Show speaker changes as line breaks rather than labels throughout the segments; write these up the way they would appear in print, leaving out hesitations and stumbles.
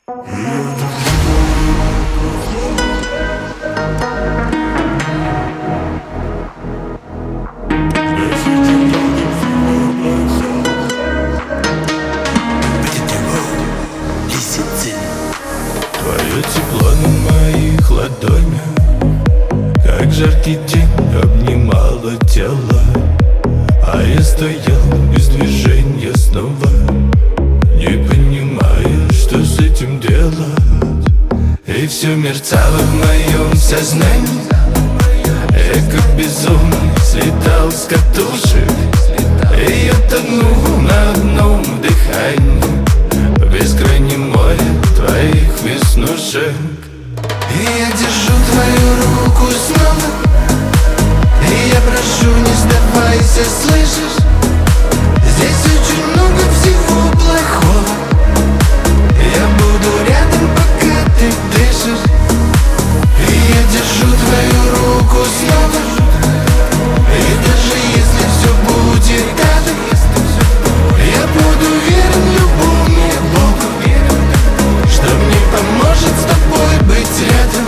Твое тепло на моих ладонях, как жаркий день, обнимало тело. А я стоял без движения снова, не понимая, что с этим делать. И все мерцало в моем сознании. Я как безумный слетал с катушек, и я тонул на одном дыхании в бескрайнем море твоих веснушек.
И я держу твою руку снова, и я прошу, не сдавайся, слышишь? Здесь очень много всего плохого. Я буду рядом, пока ты дышишь. И я держу твою руку снова, и даже если все будет так, я буду верен любому Богу, что мне поможет с тобой быть рядом.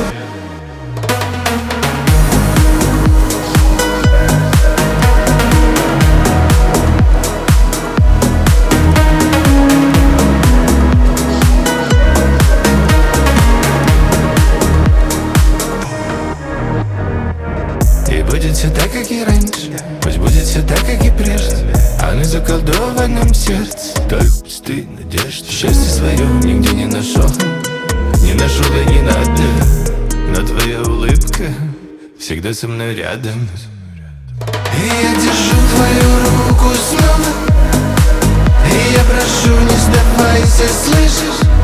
И будет все так, как и раньше, пусть будет все так, как и прежде, а на заколдованном сердце только мечты, надежды. Счастье свое нигде не нашел, не нашел и не надо, но твоя улыбка всегда со мной рядом.
И я держу твою руку снова, и я прошу, не сдавайся, слышишь?